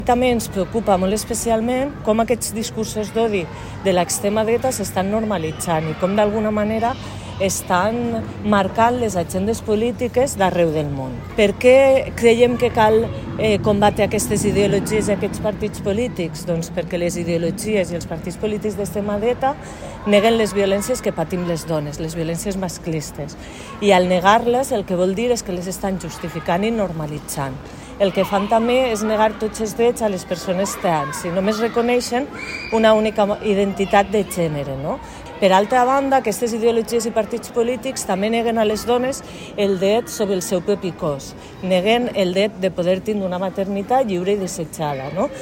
També ens preocupa molt especialment com aquests discursos d'odi de l'extrema dreta s'estan normalitzant i com d'alguna manera estan marcant les agendes polítiques d'arreu del món. Per què creiem que cal combatre aquestes ideologies i aquests partits polítics? Doncs perquè les ideologies i els partits polítics d'extrema dreta neguen les violències que patim les dones, les violències masclistes. I al negar-les el que vol dir és que les estan justificant i normalitzant. El que fan també és negar tots els drets a les persones trans i només reconeixen una única identitat de gènere, no? Per altra banda, aquestes ideologies i partits polítics també neguen a les dones el dret sobre el seu propi cos, neguen el dret de poder tindre una maternitat lliure i desitjada, no?